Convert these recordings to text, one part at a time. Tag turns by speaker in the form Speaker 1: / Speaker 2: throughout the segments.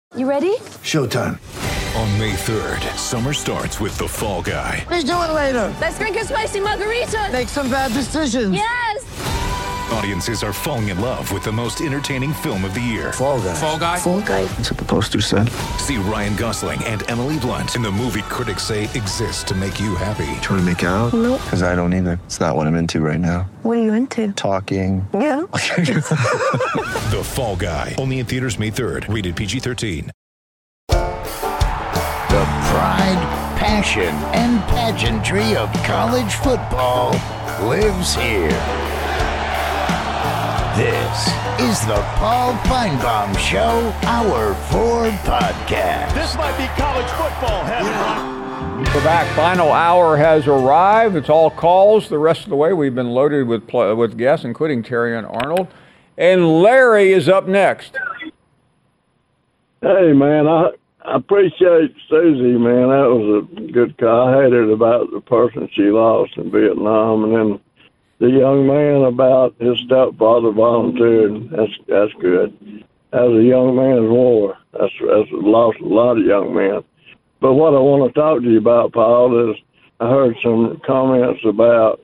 Speaker 1: You ready?
Speaker 2: Showtime.
Speaker 3: On May 3rd, summer starts with The Fall Guy.
Speaker 4: Let's do it later.
Speaker 1: Let's drink a spicy margarita.
Speaker 4: Make some bad decisions.
Speaker 1: Yes!
Speaker 3: Audiences are falling in love with the most entertaining film of the year.
Speaker 2: Fall Guy.
Speaker 3: Fall Guy?
Speaker 1: Fall guy.
Speaker 2: That's what the poster said.
Speaker 3: See Ryan Gosling and Emily Blunt in the movie critics say exists to make you happy.
Speaker 2: Trying to make it out?
Speaker 1: Nope.
Speaker 2: Because I don't either. It's not what I'm into right now.
Speaker 1: What are you into?
Speaker 2: Talking.
Speaker 1: Yeah.
Speaker 3: The Fall Guy. Only in theaters May 3rd. Rated PG-13.
Speaker 5: The pride, passion, and pageantry of college football lives here. This is the Paul Feinbaum Show, Hour 4 podcast.
Speaker 6: This might be college football heaven.
Speaker 7: We're back. Final hour has arrived. It's all calls. The rest of the way, we've been loaded with guests, including Terry and Arnold. And Larry is up next.
Speaker 8: Hey, man, I appreciate Susie, man. That was a good call. I hated about the person she lost in Vietnam, and then the young man about his stepfather volunteered. That's good. That was a young man's war. That's lost a lot of young men. But what I want to talk to you about, Paul, is I heard some comments about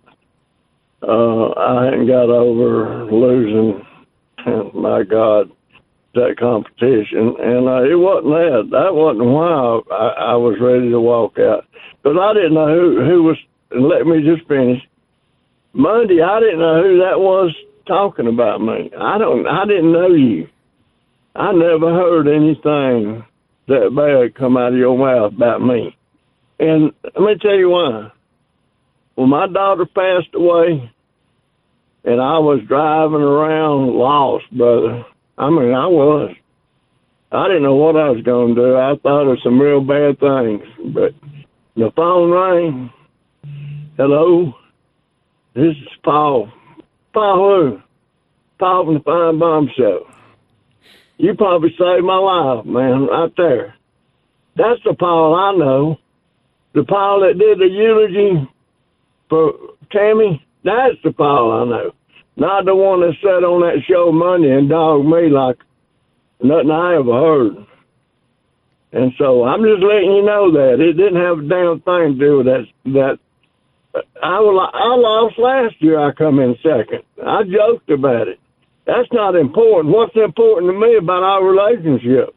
Speaker 8: I hadn't got over losing. My God, that competition, and it wasn't that. That wasn't why I was ready to walk out, because I didn't know who was. And let me just finish. Monday, I didn't know who that was talking about me. I didn't know you. I never heard anything that bad come out of your mouth about me. And let me tell you why. When my daughter passed away, and I was driving around lost, brother. I mean, I was. I didn't know what I was going to do. I thought of some real bad things. But the phone rang. Hello? This is Paul. Paul who? Paul from the Feinbaum Show. You probably saved my life, man, right there. That's the Paul I know. The Paul that did the eulogy for Tammy. That's the Paul I know. Not the one that sat on that show Monday and dogged me like nothing I ever heard. And so I'm just letting you know that. It didn't have a damn thing to do with that. I lost last year. I come in second. I joked about it. That's not important. What's important to me about our relationship?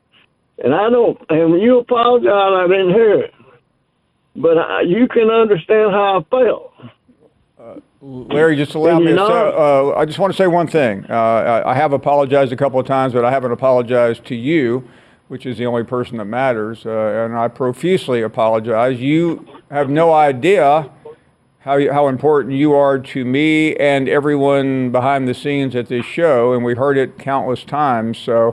Speaker 8: And you apologize, I didn't hear it. But you can understand how I felt.
Speaker 7: Larry, just allow me to say, I just want to say one thing. I have apologized a couple of times, but I haven't apologized to you, which is the only person that matters, and I profusely apologize. You have no idea how important you are to me and everyone behind the scenes at this show, and we've heard it countless times. So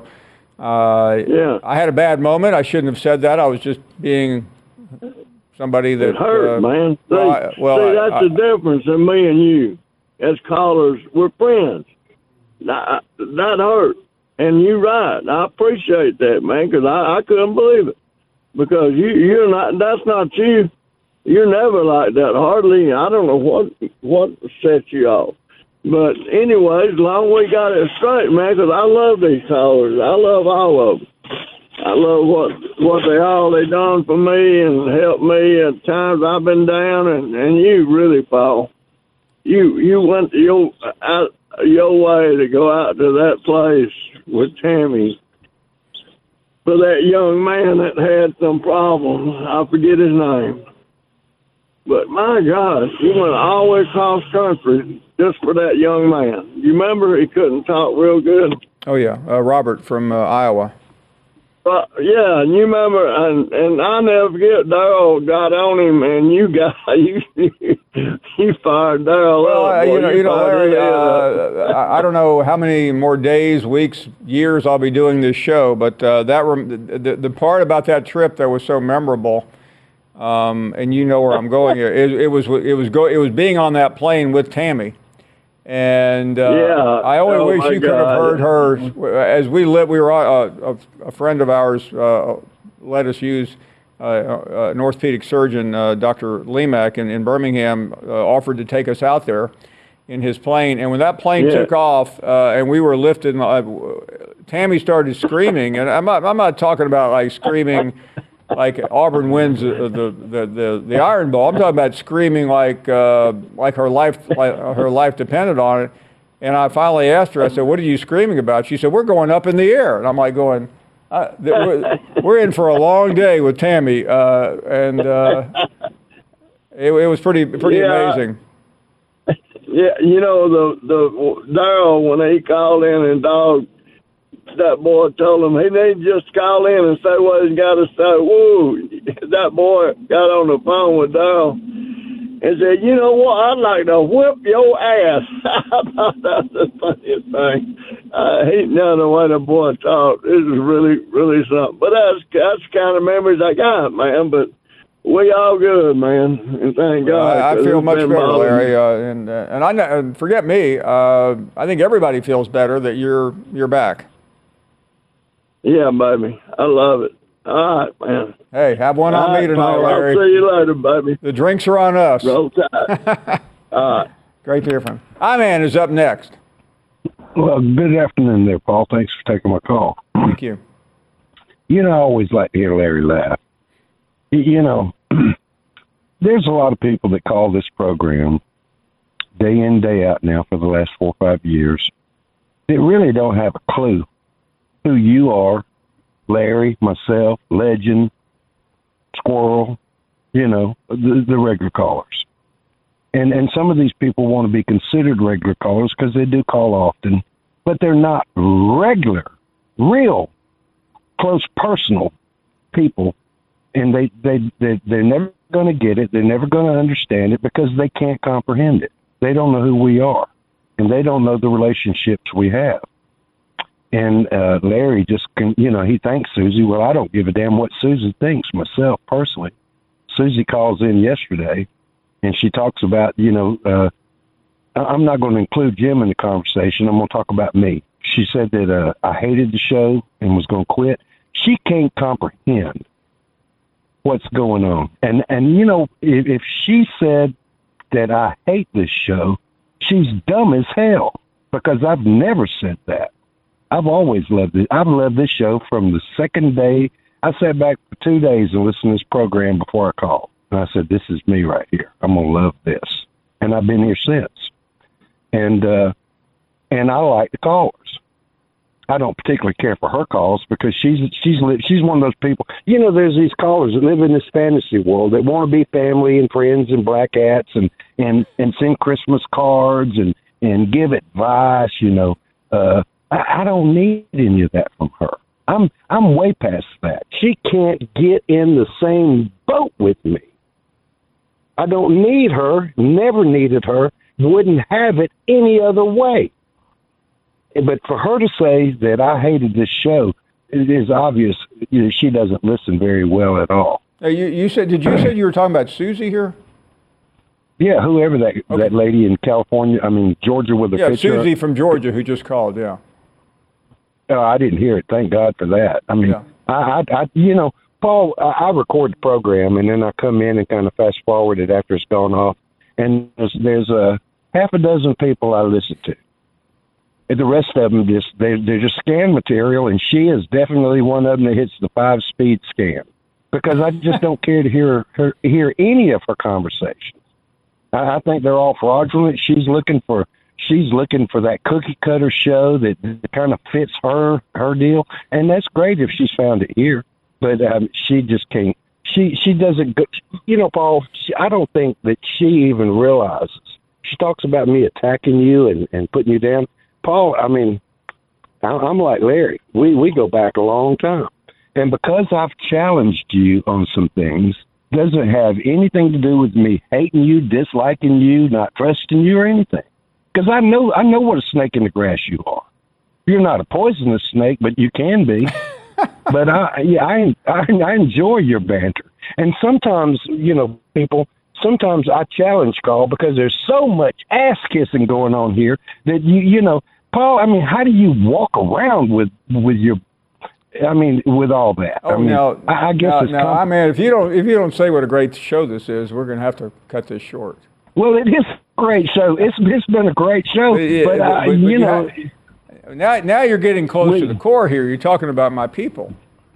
Speaker 7: I had a bad moment. I shouldn't have said that. I was just being somebody that
Speaker 8: it hurt, man. See, that's the difference in me and you. As callers, we're friends. That hurt, and you're right. I appreciate that, man, because I couldn't believe it. Because you're not. That's not you. You're never like that. Hardly. I don't know what sets you off. But anyways, as long as we got it straight, man, because I love these callers. I love all of them. I love what they done for me and helped me at times I've been down, and you really, Paul, you went your way to go out to that place with Tammy for that young man that had some problems. I forget his name, but my gosh, you went all the way across country just for that young man. You remember he couldn't talk real good?
Speaker 7: Oh yeah, Robert from Iowa.
Speaker 8: Yeah, and you remember, and I never forget, Darryl got on him, and you fired Darryl up.
Speaker 7: Well, Larry, I don't know how many more days, weeks, years I'll be doing this show, but the part about that trip that was so memorable, and you know where I'm going here, it was being on that plane with Tammy. And I only wish you could have heard her. As we were a friend of ours let us use an orthopedic surgeon, Dr. Lemak in Birmingham, offered to take us out there in his plane. And when that plane took off and we were lifted Tammy started screaming, and I'm not talking about like screaming like Auburn wins the Iron Bowl. I'm talking about screaming like her life depended on it. And I finally asked her, I said, "What are you screaming about?" She said, "We're going up in the air." And I'm like going, we're in for a long day with Tammy, and it was pretty amazing.
Speaker 8: Yeah, the Darryl, when he called in and that boy told him he didn't just call in and say what he's got to say. Woo! That boy got on the phone with Darryl and said, "You know what? I'd like to whip your ass." I thought that was the funniest thing. He none the way the boy talked. This is really, really something. But that's the kind of memories I got, man. But we all good, man, and thank God.
Speaker 7: I feel much better, Larry. And I know, forget me. I think everybody feels better that you're back.
Speaker 8: Yeah, baby. I love it. All right, man.
Speaker 7: Hey, have one on me tonight, Larry.
Speaker 8: I'll see you later, baby.
Speaker 7: The drinks are on us.
Speaker 8: Roll Tide. All right.
Speaker 7: Great to hear from him. I-Man is up next.
Speaker 9: Well, good afternoon there, Paul. Thanks for taking my call.
Speaker 7: Thank you.
Speaker 9: I always like to hear Larry laugh. There's a lot of people that call this program day in, day out now for the last 4 or 5 years that really don't have a clue who you are, Larry, myself, Legend, Squirrel, the regular callers. And some of these people want to be considered regular callers because they do call often, but they're not regular, real, close, personal people. And they're never going to get it. They're never going to understand it because they can't comprehend it. They don't know who we are, and they don't know the relationships we have. And Larry just he thanks Susie. Well, I don't give a damn what Susie thinks myself personally. Susie calls in yesterday, and she talks about, I'm not going to include Jim in the conversation. I'm going to talk about me. She said that I hated the show and was going to quit. She can't comprehend what's going on. And if she said that I hate this show, she's dumb as hell, because I've never said that. I've always loved it. I've loved this show from the second day. I sat back for 2 days and listened to this program before I called. And I said, this is me right here. I'm going to love this. And I've been here since. And I like the callers. I don't particularly care for her calls because she's one of those people. There's these callers that live in this fantasy world that want to be family and friends and black hats and send Christmas cards and give advice. I don't need any of that from her. I'm way past that. She can't get in the same boat with me. I don't need her. Never needed her. Wouldn't have it any other way. But for her to say that I hated this show, it is obvious she doesn't listen very well at all.
Speaker 7: You said you were talking about Susie here?
Speaker 9: Yeah, whoever that lady in California, Georgia with the picture.
Speaker 7: Yeah, Susie from Georgia who just called, yeah.
Speaker 9: I didn't hear it. Thank God for that. Paul, I record the program and then I come in and kind of fast forward it after it's gone off. And there's a half a dozen people I listen to. And the rest of them they're just scan material, and she is definitely one of them that hits the 5-speed scan, because I just don't care to hear any of her conversations. I think they're all fraudulent. She's looking for that cookie cutter show that kind of fits her deal, and that's great if she's found it here. But she just can't. She doesn't go. Paul. I don't think that she even realizes. She talks about me attacking you and putting you down. Paul, I'm like Larry. We go back a long time. And because I've challenged you on some things, doesn't have anything to do with me hating you, disliking you, not trusting you or anything. Because I know what a snake in the grass you are. You're not a poisonous snake, but you can be. But I enjoy your banter. And sometimes, sometimes I challenge Carl because there's so much ass kissing going on here that Paul, how do you walk around with your, with all that? I guess
Speaker 7: if you don't say what a great show this is, we're going to have to cut this short.
Speaker 9: Well, it is a great show. It's been a great show,
Speaker 7: Now you're getting close to the core here. You're talking about my people.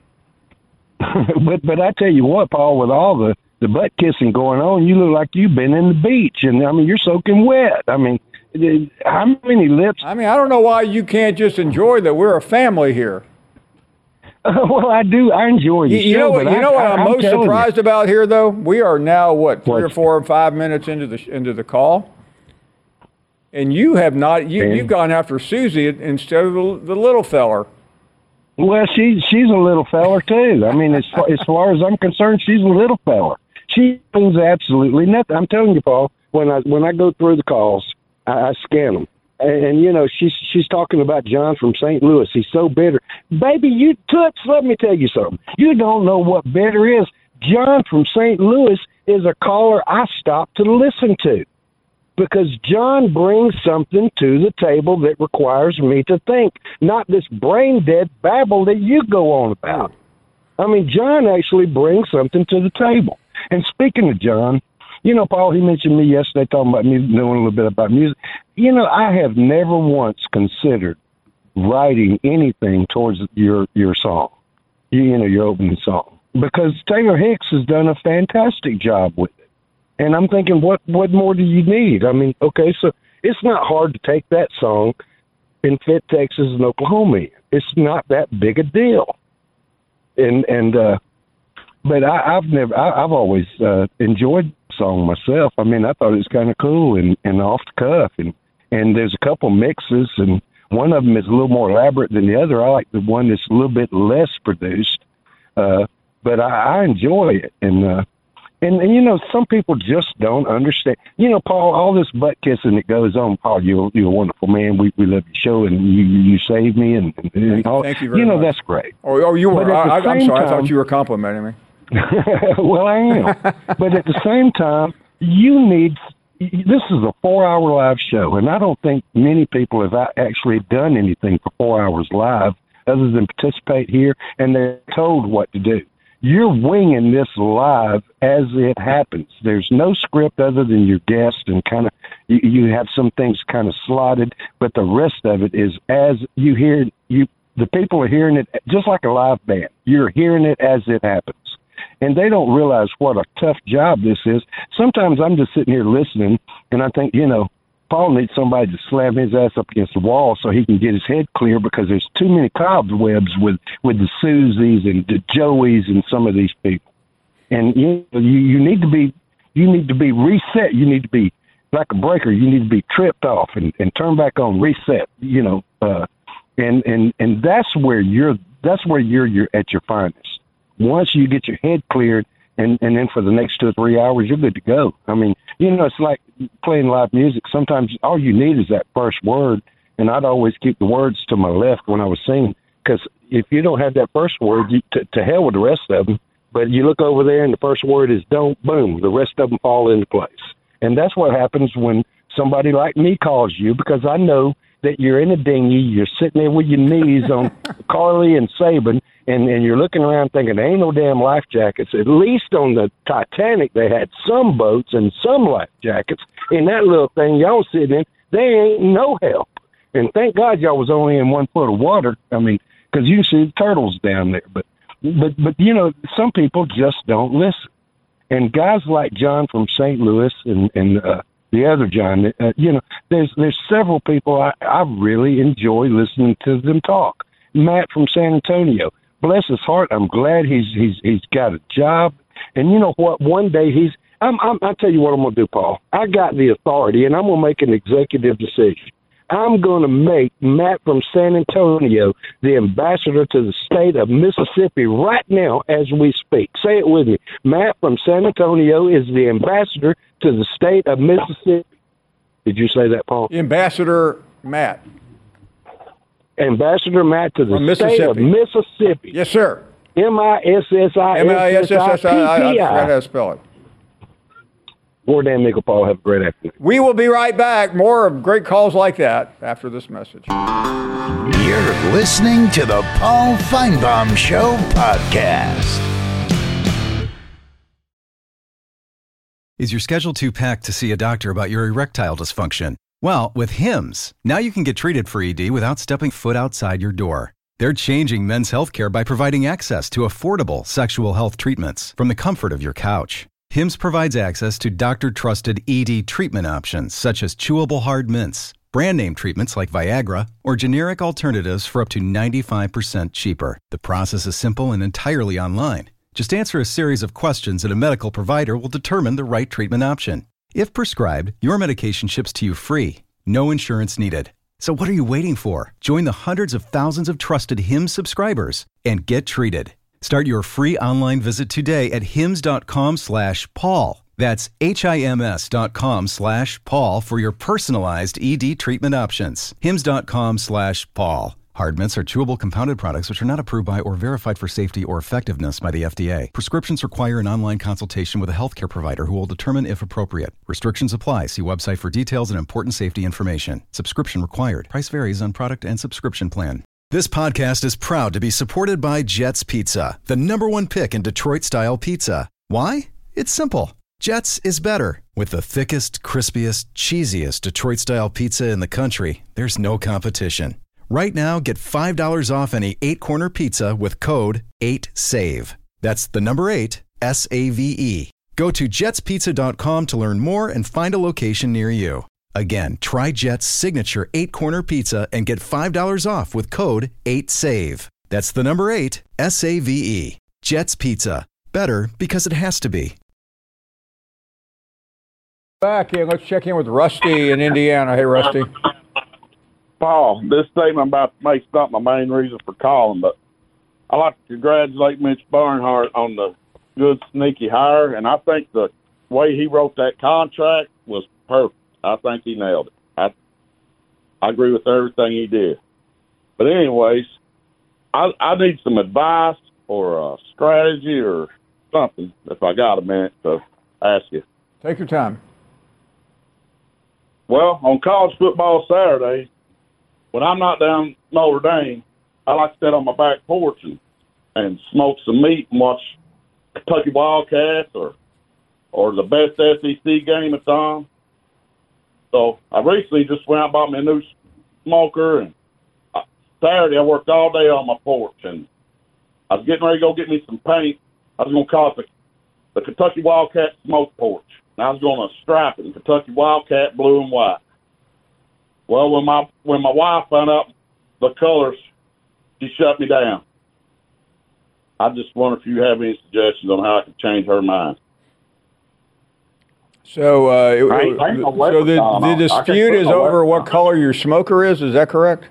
Speaker 9: but I tell you what, Paul, with all the butt kissing going on, you look like you've been in the beach, and I mean you're soaking wet. I mean, how many lips?
Speaker 7: I mean, I don't know why you can't just enjoy that we're a family here.
Speaker 9: Well, I do. I enjoy your
Speaker 7: You know what?
Speaker 9: show,
Speaker 7: You know what I'm most
Speaker 9: telling
Speaker 7: surprised
Speaker 9: you.
Speaker 7: about here, though. We are now 3 or 4 or 5 minutes into the call, and you have not. You've gone after Susie instead of the little feller.
Speaker 9: Well, she's a little feller too. I mean, as far as I'm concerned, she's a little feller. She means absolutely nothing. I'm telling you, Paul. When I go through the calls, I scan them. And you know, she's talking about John from St. Louis. He's so bitter. Baby, you toots, let me tell you something. You don't know what bitter is. John from St. Louis is a caller I stop to listen to because John brings something to the table that requires me to think, not this brain-dead babble that you go on about. I mean, John actually brings something to the table. And speaking of John, you know, Paul, he mentioned me yesterday talking about music, knowing a little bit about music. You know, I have never once considered writing anything towards your song, you know, your opening song, because Taylor Hicks has done a fantastic job with it. And I'm thinking, what more do you need? I mean, okay, so it's not hard to take that song and fit Texas and Oklahoma in. It's not that big a deal. But I've always enjoyed the song myself. I mean, I thought it was kind of cool and off the cuff. And there's a couple mixes, and one of them is a little more elaborate than the other. I like the one that's a little bit less produced. But I enjoy it. And you know, some people just don't understand. You know, Paul, all this butt kissing that goes on, Paul, you're a wonderful man. We love your show, and you saved me. And all.
Speaker 7: Thank you very much.
Speaker 9: You know, that's great.
Speaker 7: Oh, you were. I'm sorry.
Speaker 9: Time,
Speaker 7: I thought you were complimenting me.
Speaker 9: Well, I am. But at the same time, this is a 4-hour live show, and I don't think many people have actually done anything for 4 hours live other than participate here, and they're told what to do. You're winging this live as it happens. There's no script other than your guest, and kind of you have some things kind of slotted, but the rest of it is as you hear. The people are hearing it just like a live band. You're hearing it as it happens. And they don't realize what a tough job this is. Sometimes I'm just sitting here listening, and I think, you know, Paul needs somebody to slam his ass up against the wall so he can get his head clear, because there's too many cobwebs with the Susies and the Joeys and some of these people. And you need to be reset. You need to be like a breaker. You need to be tripped off and turn back on, reset. You know, and that's where you're at your finest. Once you get your head cleared, and then for the next 2 or 3 hours, you're good to go. I mean, you know, it's like playing live music. Sometimes all you need is that first word, and I'd always keep the words to my left when I was singing, because if you don't have that first word, to hell with the rest of them. But you look over there, and the first word is don't, boom, the rest of them fall into place. And that's what happens when somebody like me calls you, because I know that you're in a dinghy, you're sitting there with your knees on Carly and Saban, and you're looking around thinking, there ain't no damn life jackets. At least on the Titanic, they had some boats and some life jackets. In that little thing y'all sitting in, there ain't no help. And thank God y'all was only in 1 foot of water. I mean, because you see the turtles down there. But you know, some people just don't listen. And guys like John from St. Louis and the other John, you know, there's several people I really enjoy listening to them talk. Matt from San Antonio, bless his heart, I'm glad he's got a job. And you know what? One day I'll tell you what I'm gonna do, Paul. I got the authority, and I'm gonna make an executive decision. I'm going to make Matt from San Antonio the ambassador to the state of Mississippi right now as we speak. Say it with me. Matt from San Antonio is the ambassador to the state of Mississippi. Did you say that, Paul?
Speaker 7: Ambassador Matt.
Speaker 9: Ambassador Matt to the state of Mississippi.
Speaker 7: Yes, sir.
Speaker 9: Mississippi.
Speaker 7: I forgot how to spell it.
Speaker 9: More Dan Nickel, Paul. Have a great afternoon.
Speaker 7: We will be right back. More of great calls like that after this message.
Speaker 5: You're listening to the Paul Feinbaum Show podcast.
Speaker 10: Is your schedule too packed to see a doctor about your erectile dysfunction? Well, with Hims, now you can get treated for ED without stepping foot outside your door. They're changing men's healthcare by providing access to affordable sexual health treatments from the comfort of your couch. Hims provides access to doctor-trusted ED treatment options such as chewable hard mints, brand name treatments like Viagra, or generic alternatives for up to 95% cheaper. The process is simple and entirely online. Just answer a series of questions and a medical provider will determine the right treatment option. If prescribed, your medication ships to you free. No insurance needed. So what are you waiting for? Join the hundreds of thousands of trusted Hims subscribers and get treated. Start your free online visit today at hims.com/Paul. That's HIMS.com/Paul for your personalized ED treatment options. hims.com/Paul. Hard mints are chewable compounded products which are not approved by or verified for safety or effectiveness by the FDA. Prescriptions require an online consultation with a healthcare provider who will determine if appropriate. Restrictions apply. See website for details and important safety information. Subscription required. Price varies on product and subscription plan. This podcast is proud to be supported by Jets Pizza, the #1 pick in Detroit-style pizza. Why? It's simple. Jets is better. With the thickest, crispiest, cheesiest Detroit-style pizza in the country, there's no competition. Right now, get $5 off any 8-corner pizza with code 8SAVE. That's the number 8, SAVE. Go to jetspizza.com to learn more and find a location near you. Again, try Jet's signature 8-corner pizza and get $5 off with code 8SAVE. That's the number 8, SAVE. Jet's Pizza. Better because it has to be.
Speaker 7: Back in. Let's check in with Rusty in Indiana. Hey, Rusty.
Speaker 11: Paul, this statement I'm about to make is not my main reason for calling, but I'd like to congratulate Mitch Barnhart on the good, sneaky hire, and I think the way he wrote that contract was perfect. I think he nailed it. I agree with everything he did. But anyways, I need some advice or a strategy or something, if I got a minute to ask you.
Speaker 7: Take your time.
Speaker 11: Well, on college football Saturdays, when I'm not down Notre Dame, I like to sit on my back porch and smoke some meat and watch Kentucky Wildcats or the best SEC game it's on. So I recently just went out and bought me a new smoker, and Saturday I worked all day on my porch, and I was getting ready to go get me some paint. I was going to call it the Kentucky Wildcat Smoke Porch, and I was going to stripe it in Kentucky Wildcat blue and white. Well, when my wife found out the colors, she shut me down. I just wonder if you have any suggestions on how I can change her mind.
Speaker 7: So, the dispute is over what color your smoker is that correct?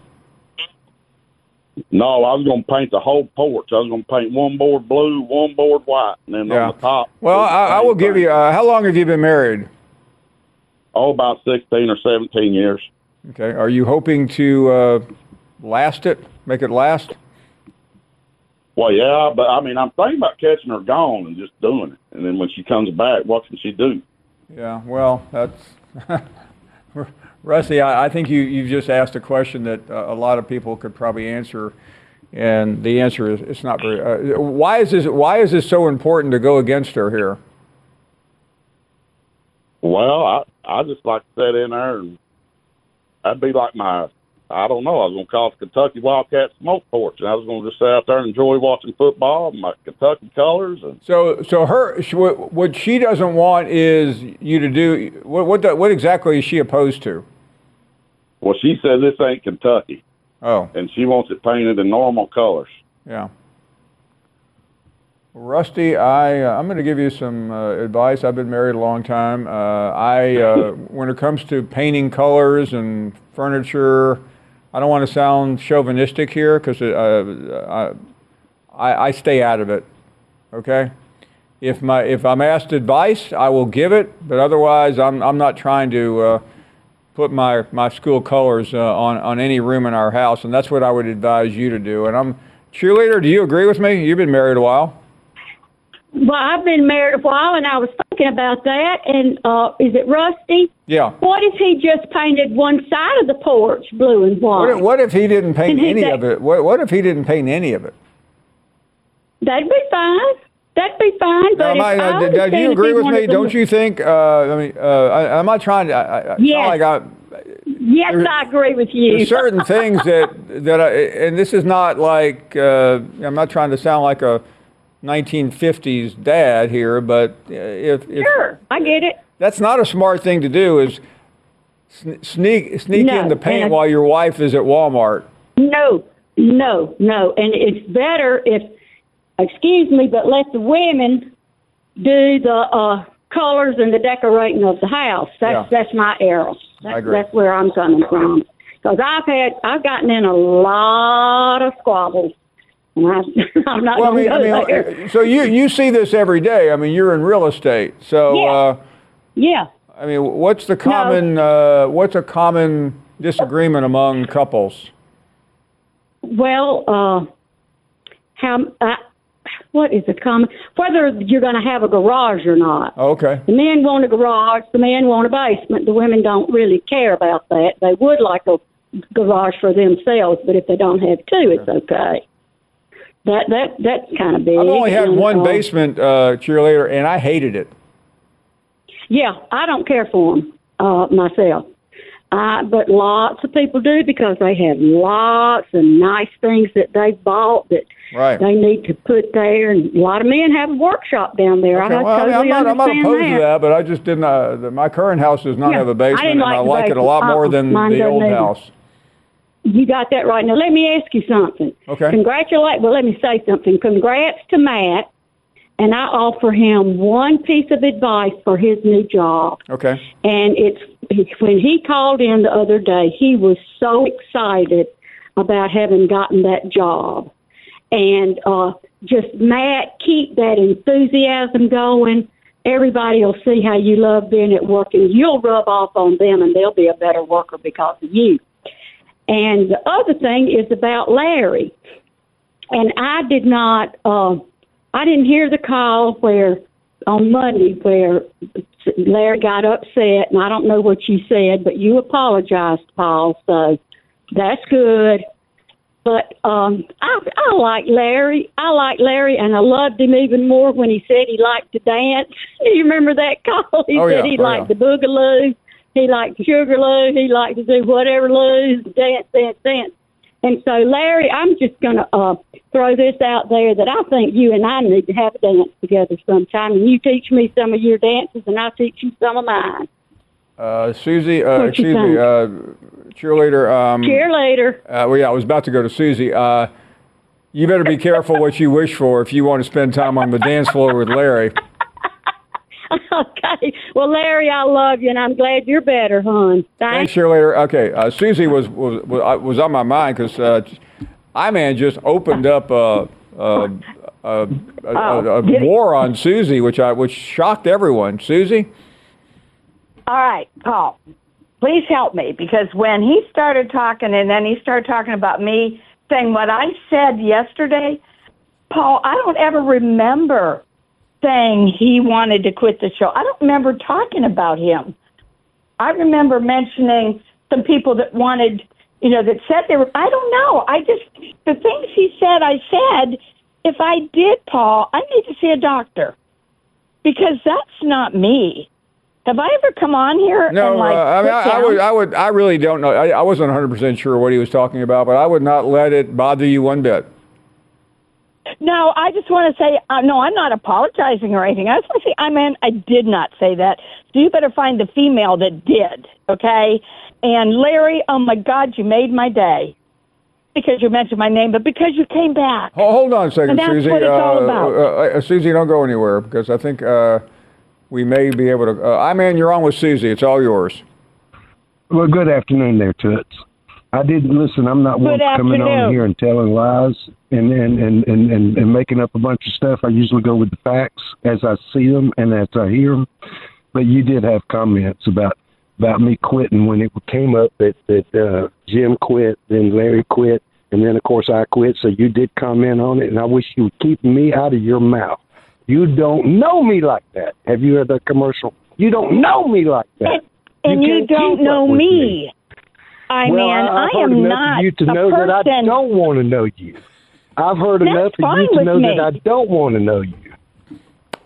Speaker 11: No, I was going to paint the whole porch. I was going to paint one board blue, one board white, and then on the top.
Speaker 7: Well, I will give you, how long have you been married?
Speaker 11: Oh, about 16 or 17 years.
Speaker 7: Okay. Are you hoping to make it last?
Speaker 11: Well, yeah, but I mean, I'm thinking about catching her gone and just doing it. And then when she comes back, what can she do?
Speaker 7: Yeah, well, that's Rusty, I think you've just asked a question that a lot of people could probably answer, and the answer is it's not very. Why is this so important to go against her here?
Speaker 11: Well, I just like to sit in there, and that'd be like I don't know. I was going to call it Kentucky Wildcat Smoke Porch, and I was going to just sit out there and enjoy watching football, my Kentucky colors. And
Speaker 7: so what she doesn't want is you to do what exactly is she opposed to?
Speaker 11: Well, she says this ain't Kentucky.
Speaker 7: Oh, and
Speaker 11: she wants it painted in normal colors.
Speaker 7: Yeah. Rusty, I'm going to give you some advice. I've been married a long time. When it comes to painting colors and furniture, I don't want to sound chauvinistic here because I stay out of it. Okay, if I'm asked advice, I will give it, but otherwise, I'm not trying to put my school colors on any room in our house, and that's what I would advise you to do. And Cheerleader, do you agree with me? You've been married a while.
Speaker 12: Well, I've been married a while, and I was thinking about that. And is it Rusty?
Speaker 7: Yeah.
Speaker 12: What if he just painted one side of the porch blue and white?
Speaker 7: What if he didn't paint any of it? What if he didn't paint any of it?
Speaker 12: That'd be fine. That'd be fine. But
Speaker 7: do you agree with me? Don't you think? I'm not trying to.
Speaker 12: Yes. Yes, I agree with you.
Speaker 7: There's certain things and this is not like, I'm not trying to sound like a 1950s dad here, but if
Speaker 12: Sure, I get it.
Speaker 7: That's not a smart thing to do, is sneak in the paint while your wife is at Walmart.
Speaker 12: No. And it's better if, excuse me, but let the women do the colors and the decorating of the house. That's my era.
Speaker 7: I agree.
Speaker 12: That's where I'm coming from. Because I've gotten in a lot of squabbles. And I'm not going to go there.
Speaker 7: So you see this every day. I mean, you're in real estate. So
Speaker 12: yeah.
Speaker 7: I mean, what's a common disagreement among couples?
Speaker 12: Well, what is the common? Whether you're going to have a garage or not.
Speaker 7: Okay.
Speaker 12: The men want a garage. The men want a basement. The women don't really care about that. They would like a garage for themselves, but if they don't have two, it's okay. That's kind of big.
Speaker 7: I've only had one basement, cheerleader, and I hated it.
Speaker 12: Yeah, I don't care for them myself. But lots of people do, because they have lots of nice things that they bought that they need to put there. And a lot of men have a workshop down there.
Speaker 7: Okay. I'm not opposed to that, but I just didn't. My current house does not have a basement, and I like it a lot more than the old house.
Speaker 12: You got that right. Now, let me ask you something.
Speaker 7: Okay.
Speaker 12: Let me say something. Congrats to Matt, and I offer him one piece of advice for his new job.
Speaker 7: Okay.
Speaker 12: And when he called in the other day, he was so excited about having gotten that job. And just, Matt, keep that enthusiasm going. Everybody will see how you love being at work, and you'll rub off on them, and they'll be a better worker because of you. And the other thing is about Larry. And I didn't hear the call on Monday where Larry got upset, and I don't know what you said, but you apologized, Paul, so that's good. But I like Larry. And I loved him even more when he said he liked to dance. You remember that call? He said he liked the boogaloo. He liked the sugarloo. He liked to do whatever loos, dance. And so, Larry, I'm just going to throw this out there that I think you and I need to have a dance together sometime. And you teach me some of your dances, and I'll teach you some of mine.
Speaker 7: Susie, excuse me, cheerleader.
Speaker 12: Cheerleader.
Speaker 7: I was about to go to Susie. You better be careful what you wish for if you want to spend time on the dance floor with Larry.
Speaker 12: Okay. Well, Larry, I love you, and I'm glad you're better, hon.
Speaker 7: Thanks, cheerleader. Okay. Susie was on my mind because I-Man just opened up a war on Susie, which shocked everyone. Susie?
Speaker 13: All right, Paul, please help me, because when he started talking and then he started talking about me saying what I said yesterday, Paul, I don't ever remember saying he wanted to quit the show. I don't remember talking about him. I remember mentioning some people that wanted, that said they were, I don't know. The things he said, I said, if I did, Paul, I need to see a doctor, because that's not me. Have I ever come on here?
Speaker 7: No,
Speaker 13: and
Speaker 7: I really don't know. I wasn't 100% sure what he was talking about, but I would not let it bother you one bit.
Speaker 13: No, I just want to say, no, I'm not apologizing or anything. I just want to say, I did not say that. So you better find the female that did, okay? And Larry, oh my God, you made my day. Because you mentioned my name, but because you came back.
Speaker 7: Hold on a second,
Speaker 13: and that's
Speaker 7: Susie.
Speaker 13: What it's all about.
Speaker 7: Susie, don't go anywhere, because I think we may be able to. You're on with Susie. It's all yours.
Speaker 9: Well, good afternoon there, Toots. I didn't listen. I'm not one coming on here and telling lies and making up a bunch of stuff. I usually go with the facts as I see them and as I hear them. But you did have comments about me quitting when it came up that Jim quit, then Larry quit, and then, of course, I quit. So you did comment on it, and I wish you would keep me out of your mouth. You don't know me like that. Have you heard that commercial? You don't know me like that.
Speaker 13: And you don't know me. I am not
Speaker 9: you to know that I don't want to know you. I've heard enough of you to know that I don't want to know you.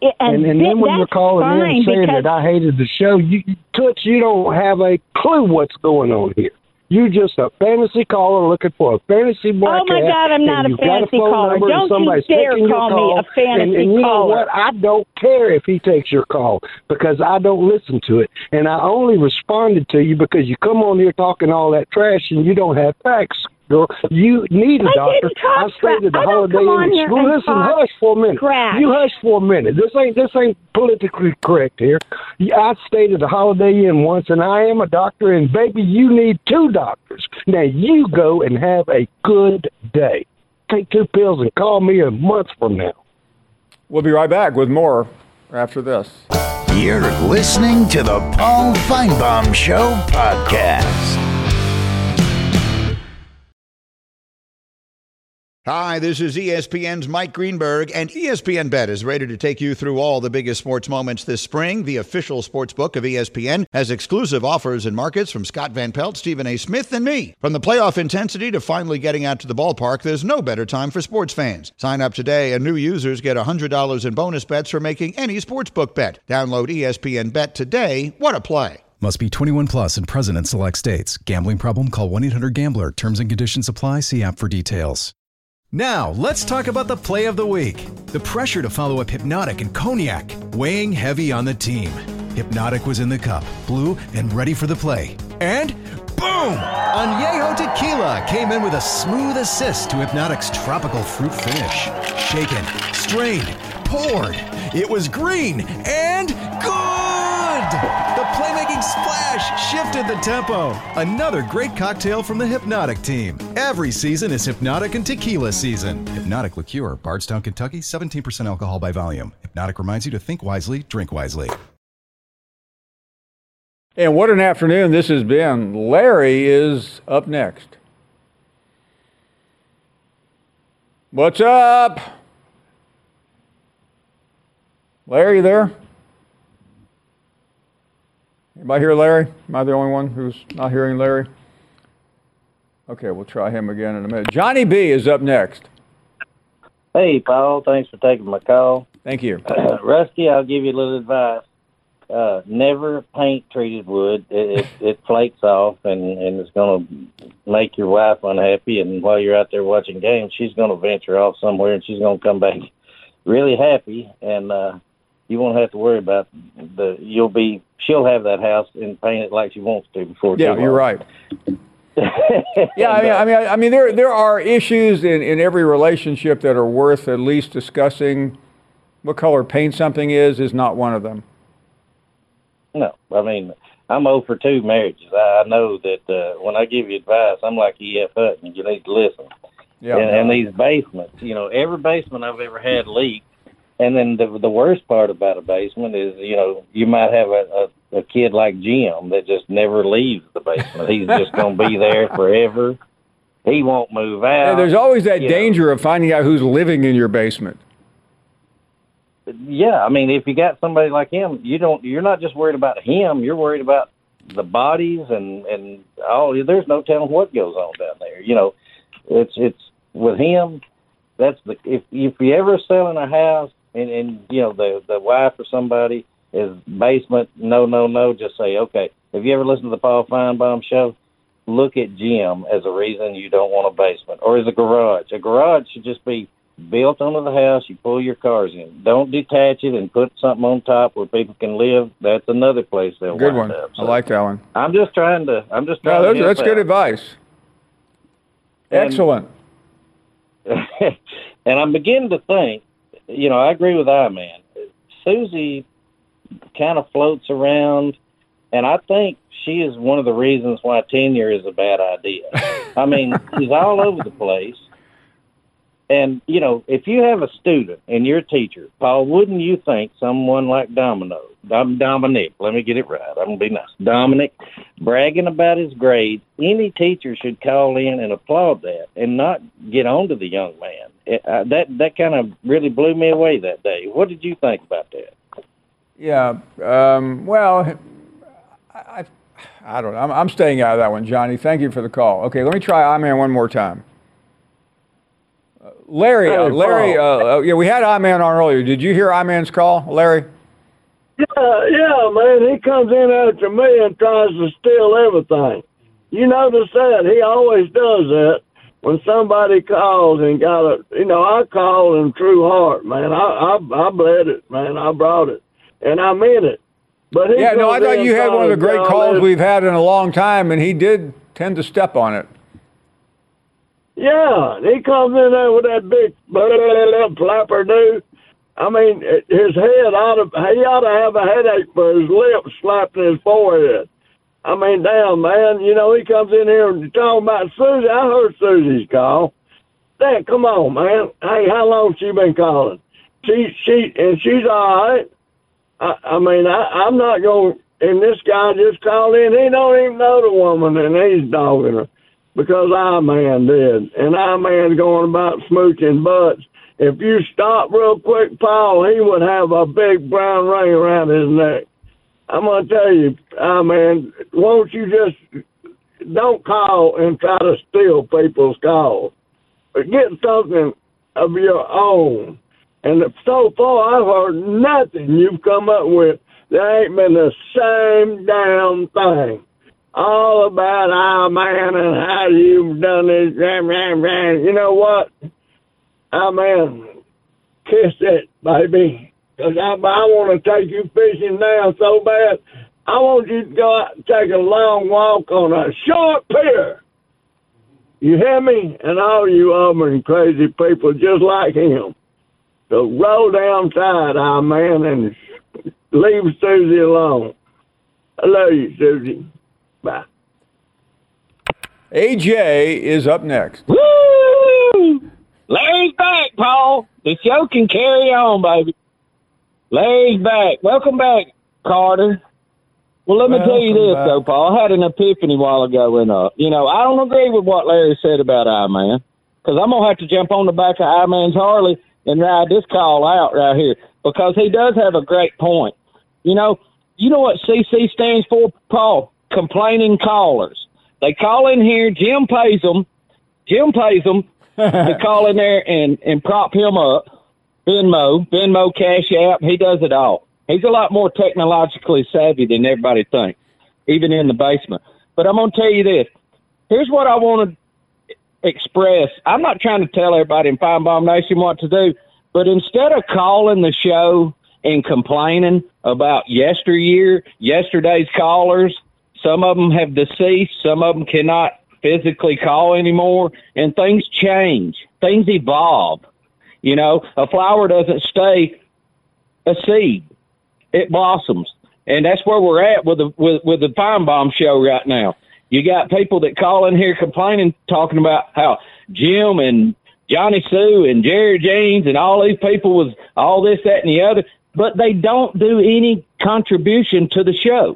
Speaker 9: And then when you're calling in saying that I hated the show, Toots, you don't have a clue what's going on here. You're just a fantasy caller looking for a fantasy black
Speaker 13: Oh, my God, I'm not a fantasy caller. Don't you dare call me a fantasy
Speaker 9: and you know
Speaker 13: caller.
Speaker 9: what? I don't care if he takes your call because I don't listen to it. And I only responded to you because you come on here talking all that trash and you don't have facts. Girl, you need a doctor. I stayed at the Holiday Inn. Listen, hush for a minute.
Speaker 13: Trash.
Speaker 9: You hush for a minute. This ain't politically correct here. I stayed at the Holiday Inn once, and I am a doctor. And baby, you need 2 doctors. Now you go and have a good day. Take 2 pills and call me a month from now.
Speaker 7: We'll be right back with more after this.
Speaker 5: You're listening to the Paul Feinbaum Show podcast.
Speaker 14: Hi, this is ESPN's Mike Greenberg, and ESPN Bet is ready to take you through all the biggest sports moments this spring. The official sports book of ESPN has exclusive offers and markets from Scott Van Pelt, Stephen A. Smith, and me. From the playoff intensity to finally getting out to the ballpark, there's no better time for sports fans. Sign up today, and new users get $100 in bonus bets for making any sportsbook bet. Download ESPN Bet today. What a play.
Speaker 10: Must be 21 plus and present in select states. Gambling problem? Call 1-800-GAMBLER. Terms and conditions apply. See app for details.
Speaker 15: Now, let's talk about the play of the week. The pressure to follow up Hypnotic and Cognac, weighing heavy on the team. Hypnotic was in the cup, blue, and ready for the play. And boom! Añejo Tequila came in with a smooth assist to Hypnotic's tropical fruit finish. Shaken, strained, poured. It was green and good! The playmaking splash shifted the tempo. Another great cocktail from the Hypnotic team. Every season is Hypnotic and Tequila season.
Speaker 10: Hypnotic Liqueur, Bardstown, Kentucky, 17% alcohol by volume. Hypnotic reminds you to think wisely, drink wisely.
Speaker 7: And what an afternoon this has been. Larry is up next. What's up? Larry, you there? Anybody hear Larry? Am I the only one who's not hearing Larry? Okay, we'll try him again in a minute. Johnny B is up next.
Speaker 16: Hey, Paul. Thanks for taking my call.
Speaker 7: Thank you.
Speaker 16: Rusty, I'll give you a little advice. Never paint treated wood. It flakes off, and it's going to make your wife unhappy. And while you're out there watching games, she's going to venture off somewhere, and she's going to come back really happy. And you won't have to worry about she'll have that house and paint it like she wants to before.
Speaker 7: Yeah, you're right. Yeah, I mean, there are issues in every relationship that are worth at least discussing. What color paint something is not one of them.
Speaker 16: No, I mean, I'm 0 for 2 marriages. I know that when I give you advice, I'm like E.F. Hutton. You need to listen.
Speaker 7: Yeah.
Speaker 16: And these basements, every basement I've ever had leaked. And then the worst part about a basement is, you might have a kid like Jim that just never leaves the basement. He's just going to be there forever. He won't move out.
Speaker 7: Yeah, there's always that danger of finding out who's living in your basement.
Speaker 16: Yeah, I mean, if you got somebody like him, you're not just worried about him. You're worried about the bodies and all. There's no telling what goes on down there. It's with him. That's if you ever selling a house and the wife or somebody is basement, no, just say, okay, have you ever listened to the Paul Feinbaum Show? Look at Jim as a reason you don't want a basement or as a garage. A garage should just be built onto the house. You pull your cars in. Don't detach it and put something on top where people can live. That's another place they'll
Speaker 7: good
Speaker 16: wind
Speaker 7: one.
Speaker 16: up.
Speaker 7: I like that one.
Speaker 16: I'm just trying to.
Speaker 7: No, that's good advice. Excellent.
Speaker 16: And I'm beginning to think, I agree with I-Man. Susie kind of floats around, and I think she is one of the reasons why tenure is a bad idea. I mean, she's all over the place. And, if you have a student and you're a teacher, Paul, wouldn't you think someone like Dominic, let me get it right, I'm going to be nice, Dominic, bragging about his grades, any teacher should call in and applaud that and not get on to the young man. That kind of really blew me away that day. What did you think about that?
Speaker 7: Yeah, well, I don't know. I'm staying out of that one, Johnny. Thank you for the call. Okay, let me try I-Man one more time. Larry,
Speaker 8: Hey,
Speaker 7: yeah, we had I-Man on earlier. Did you hear I-Man's call, Larry?
Speaker 8: Yeah, man. He comes in after me and tries to steal everything. You notice that? He always does that. When somebody calls and I called in true heart, man. I bled it, man. I brought it, and I meant it. But he
Speaker 7: I thought you had one of the great calls we've had in a long time, and he did tend to step on it.
Speaker 8: Yeah, he comes in there with that big flapper dude. I mean, his head he ought to have a headache for his lips slapped in his forehead. I mean, damn, man. You know, he comes in here and talking about Susie. I heard Susie's call. Dad, come on, man. Hey, how long she been calling? She's all right. I'm not going, and this guy just called in. He don't even know the woman, and he's dogging her because I-Man did. And I-Man's going about smooching butts. If you stop real quick, Paul, he would have a big brown ring around his neck. I'm going to tell you, I-Man, won't you just don't call and try to steal people's calls. But get something of your own. And so far, I've heard nothing you've come up with that ain't been the same damn thing. All about I-Man and how you've done this. You know what? I-Man, kiss it, baby. Because I want to take you fishing now so bad. I want you to go out and take a long walk on a short pier. You hear me? And all you Auburn crazy people just like him. So roll down tight, I-Man, and leave Susie alone. I love you, Susie. Bye.
Speaker 7: AJ is up next.
Speaker 17: Woo! Larry's back, Paul. The show can carry on, baby. Larry's back. Welcome back, Carter. Well, let me tell you this, though, Paul. I had an epiphany a while ago, and, I don't agree with what Larry said about I-Man, because I'm going to have to jump on the back of I-Man's Harley and ride this call out right here, because he does have a great point. You know what CC stands for, Paul? Complaining callers. They call in here. Jim pays them to call in there and prop him up. Venmo, Cash App, he does it all. He's a lot more technologically savvy than everybody thinks, even in the basement. But I'm going to tell you this. Here's what I want to express. I'm not trying to tell everybody in Feinbaum Nation what to do, but instead of calling the show and complaining about yesterday's callers, some of them have deceased, some of them cannot physically call anymore, and things change. Things evolve. You know, a flower doesn't stay a seed. It blossoms. And that's where we're at with the Feinbaum show right now. You got people that call in here complaining, talking about how Jim and Johnny Sue and Jerry Jeans and all these people was all this, that, and the other, but they don't do any contribution to the show.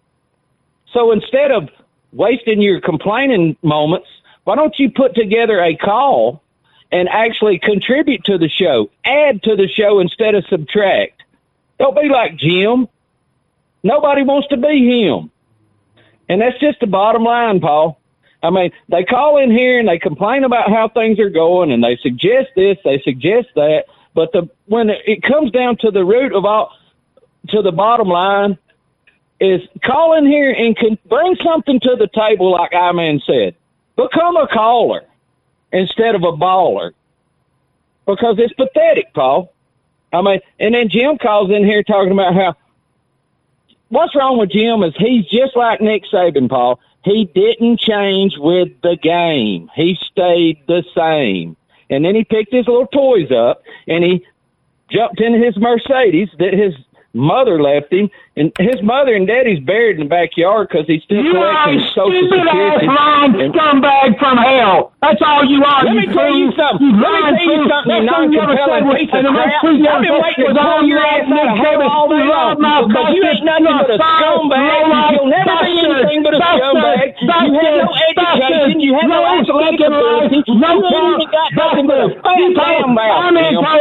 Speaker 17: So instead of wasting your complaining moments, why don't you put together a call and actually contribute to the show, add to the show instead of subtract? Don't be like Jim. Nobody wants to be him. And that's just the bottom line, Paul. I mean, they call in here and they complain about how things are going and they suggest this, they suggest that, but when it comes down to the root of to the bottom line, is call in here and bring something to the table, like I-Man said. Become a caller instead of a baller, because it's pathetic, Paul. I mean, and then Jim calls in here talking about how what's wrong with Jim is he's just like Nick Saban, Paul. He didn't change with the game. He stayed the same. And then he picked his little toys up and he jumped into his Mercedes that his mother left him, and his mother and daddy's buried in the backyard because he's still collecting Social Security.
Speaker 18: You scumbag from hell. That's all you are.
Speaker 17: Let me tell you something. You non-compelling piece of crap. I've been waiting to pull your ass out of hell all day long because you ain't nothing but a scumbag. You'll never be anything but a scumbag. You have no education. You have no athletic ability. You ain't got nothing but a damn mouth.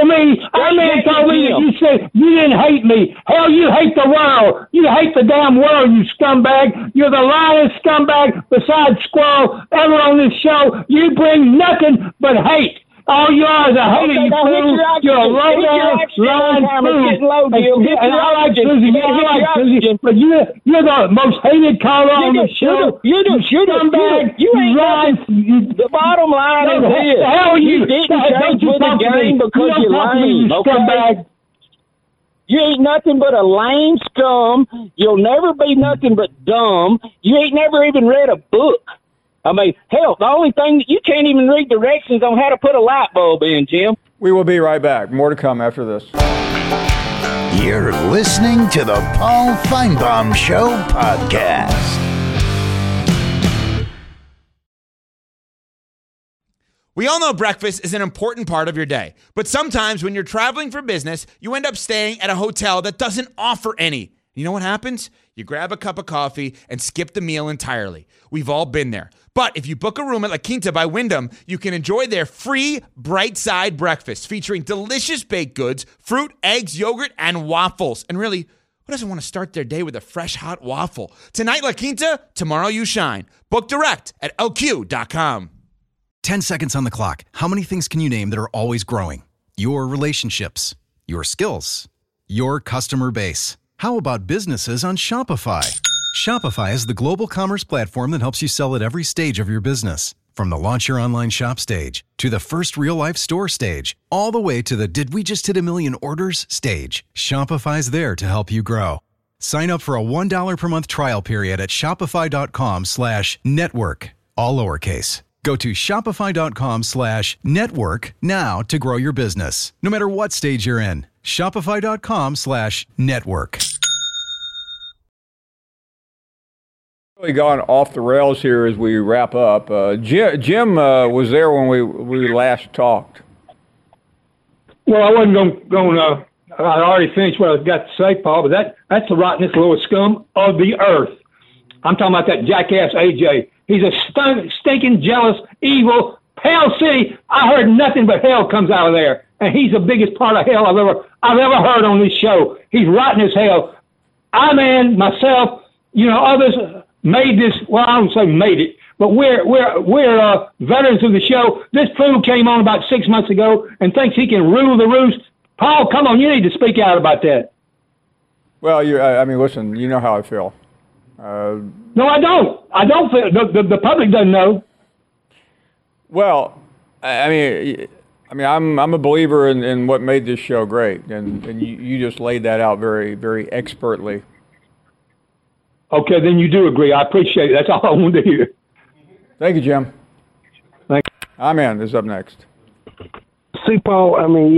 Speaker 18: I told me that you said you didn't hate me. Hell, you hate the world. You hate the damn world, you scumbag. You're the lying scumbag besides Squirrel ever on this show. You bring nothing but hate. All you are is a hater, you fool. You're a low-down, lying fool. And I like Susie, but you're the most hated caller on the show.
Speaker 17: You ain't the bottom line is this.
Speaker 18: The hell
Speaker 17: you didn't change with the game because you're lame, okay? You ain't nothing but a lame scum. You'll never be nothing but dumb. You ain't never even read a book. I mean, hell, the only thing, you can't even read directions on how to put a light bulb in, Jim.
Speaker 7: We will be right back. More to come after this.
Speaker 5: You're listening to the Paul Feinbaum Show podcast.
Speaker 19: We all know breakfast is an important part of your day, but sometimes when you're traveling for business, you end up staying at a hotel that doesn't offer any. You know what happens? You grab a cup of coffee and skip the meal entirely. We've all been there. But if you book a room at La Quinta by Wyndham, you can enjoy their free Bright Side breakfast featuring delicious baked goods, fruit, eggs, yogurt, and waffles. And really, who doesn't want to start their day with a fresh, hot waffle? Tonight, La Quinta, tomorrow you shine. Book direct at lq.com.
Speaker 10: 10 seconds on the clock. How many things can you name that are always growing? Your relationships, your skills, your customer base. How about businesses on Shopify? Shopify is the global commerce platform that helps you sell at every stage of your business. From the launch your online shop stage, to the first real-life store stage, all the way to the did we just hit a million orders stage. Shopify's there to help you grow. Sign up for a $1 per month trial period at shopify.com/network, all lowercase. Go to shopify.com/network now to grow your business, no matter what stage you're in. Shopify.com/network.
Speaker 7: Really gone off the rails here as we wrap up. Jim was there when we last talked.
Speaker 18: Well, I wasn't going to. I already finished what I've got to say, Paul. But that's the rottenest little scum of the earth. I'm talking about that jackass AJ. He's a stinking, jealous, evil Hell City. I heard nothing but hell comes out of there, and he's the biggest part of hell I've ever heard on this show. He's rotten as hell. Myself, others made this. Well, I don't say made it, but we're veterans of the show. This fool came on about 6 months ago and thinks he can rule the roost. Paul, come on, you need to speak out about that.
Speaker 7: Well, listen, you know how I feel.
Speaker 18: No, I don't. I don't feel the public doesn't know.
Speaker 7: Well, I'm a believer in what made this show great, and you just laid that out very, very expertly.
Speaker 18: Okay, then you do agree. I appreciate it. That's all I wanted to hear.
Speaker 7: Thank you, Jim.
Speaker 18: Thank you.
Speaker 7: Amen is up next.
Speaker 9: See, Paul,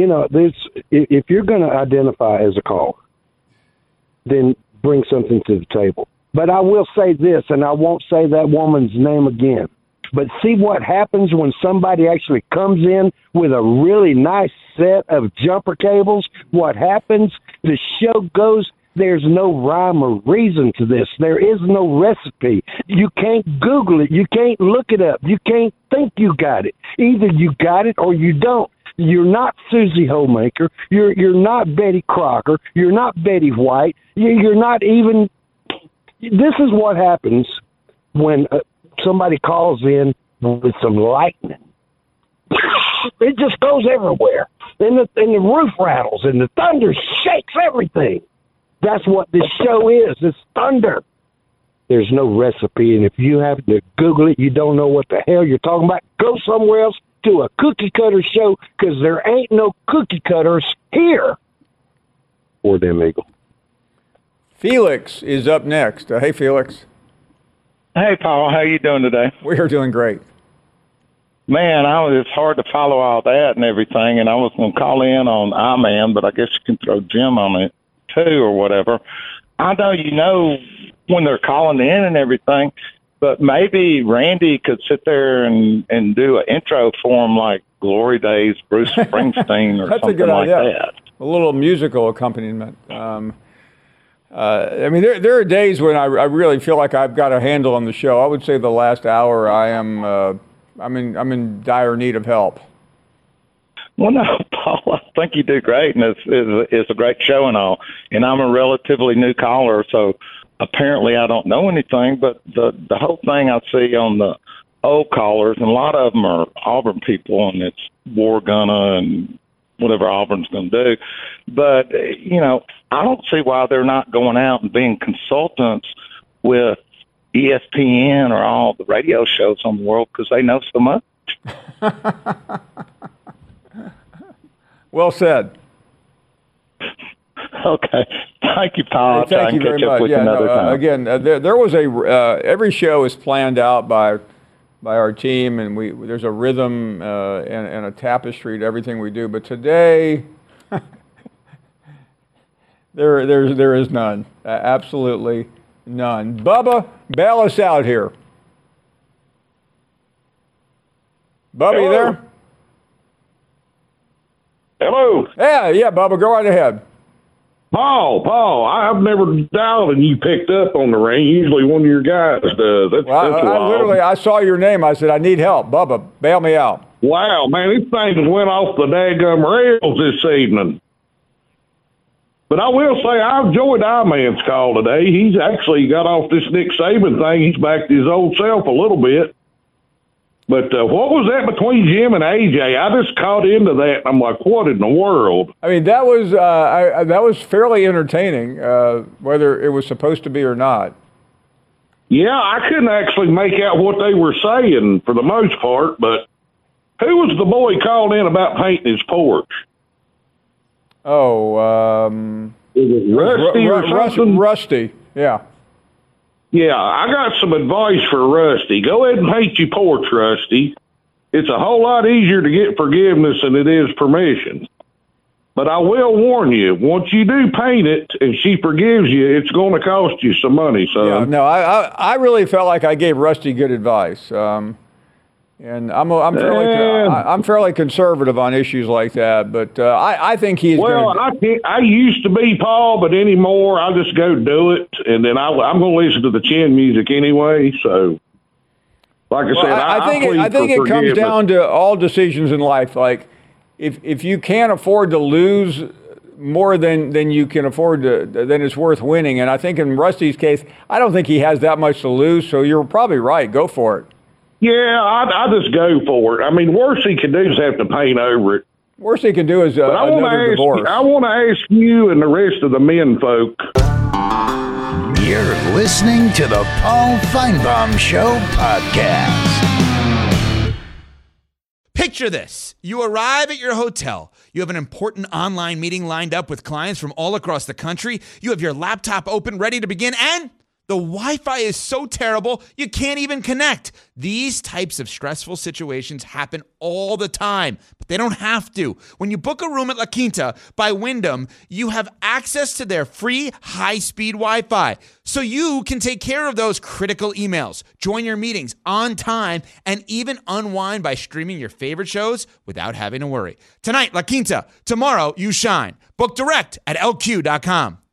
Speaker 9: if you're going to identify as a caller, then bring something to the table. But I will say this, and I won't say that woman's name again. But see what happens when somebody actually comes in with a really nice set of jumper cables? What happens? The show goes, there's no rhyme or reason to this. There is no recipe. You can't Google it. You can't look it up. You can't think you got it. Either you got it or you don't. You're not Susie Homemaker. You're not Betty Crocker. You're not Betty White. You're not even... This is what happens when somebody calls in with some lightning. It just goes everywhere. And the roof rattles and the thunder shakes everything. That's what this show is. It's thunder. There's no recipe, and if you have to Google it, you don't know what the hell you're talking about, go somewhere else to a cookie cutter show, because there ain't no cookie cutters here. Or them, Eagle.
Speaker 7: Felix is up next. Hey, Felix.
Speaker 20: Hey, Paul. How you doing today?
Speaker 7: We are doing great.
Speaker 20: Man, it's hard to follow all that and everything, and I was going to call in on I-Man, but I guess you can throw Jim on it too or whatever. I know when they're calling in and everything, but maybe Randy could sit there and do an intro for him like Glory Days, Bruce Springsteen or
Speaker 7: That's
Speaker 20: something
Speaker 7: a good
Speaker 20: like
Speaker 7: idea.
Speaker 20: that.
Speaker 7: A little musical accompaniment. There are days when I really feel like I've got a handle on the show. I would say the last hour I'm in dire need of help.
Speaker 20: Well, no, Paul, I think you do great, and it's a great show and all. And I'm a relatively new caller, so apparently I don't know anything. But the whole thing I see on the old callers, and a lot of them are Auburn people, and it's war gonna and whatever Auburn's going to do. But, you know, I don't see why they're not going out and being consultants with ESPN or all the radio shows on the world because they know so much.
Speaker 7: Well said.
Speaker 20: Okay. Thank you, Paul.
Speaker 7: Thank you very much. Yeah, again, there was every show is planned out by our team, and there's a rhythm and a tapestry to everything we do. But today, there is none. Absolutely none. Bubba, bail us out here. Bubba, you there?
Speaker 21: Hello.
Speaker 7: Yeah, Bubba, go right ahead.
Speaker 21: Paul, I've never dialed and you picked up on the ring. Usually one of your guys does. That's wild.
Speaker 7: I saw your name. I said, I need help. Bubba, bail me out.
Speaker 21: Wow, man, these things went off the daggum rails this evening. But I will say I enjoyed I-Man's call today. He's actually got off this Nick Saban thing. He's back to his old self a little bit. But what was that between Jim and AJ? I just caught into that. I'm like, what in the world?
Speaker 7: I mean, that was fairly entertaining, whether it was supposed to be or not.
Speaker 21: Yeah, I couldn't actually make out what they were saying for the most part. But who was the boy called in about painting his porch?
Speaker 7: Oh,
Speaker 21: is it Rusty or something?
Speaker 7: Rusty, yeah.
Speaker 21: Yeah, I got some advice for Rusty. Go ahead and paint your porch, Rusty. It's a whole lot easier to get forgiveness than it is permission. But I will warn you, once you do paint it and she forgives you, it's going to cost you some money, son.
Speaker 7: Yeah, no, I really felt like I gave Rusty good advice. And I'm fairly conservative on issues like that, but I think he's.
Speaker 21: Well, I used to be, Paul, but anymore I just go do it, and then I'm going to listen to the chin music anyway. So, like I said,
Speaker 7: I think it comes down to all decisions in life. Like, if you can't afford to lose more than you can afford to, then it's worth winning. And I think in Rusty's case, I don't think he has that much to lose. So you're probably right. Go for it.
Speaker 21: Yeah, I just go for it. I mean, worst he can do is have to paint over it.
Speaker 7: Worst he can do is another divorce.
Speaker 21: I want to ask you and the rest of the men folk.
Speaker 5: You're listening to the Paul Feinbaum Show podcast.
Speaker 19: Picture this. You arrive at your hotel. You have an important online meeting lined up with clients from all across the country. You have your laptop open, ready to begin, and the Wi-Fi is so terrible, you can't even connect. These types of stressful situations happen all the time, but they don't have to. When you book a room at La Quinta by Wyndham, you have access to their free high-speed Wi-Fi, so you can take care of those critical emails, join your meetings on time, and even unwind by streaming your favorite shows without having to worry. Tonight, La Quinta. Tomorrow, you shine. Book direct at LQ.com.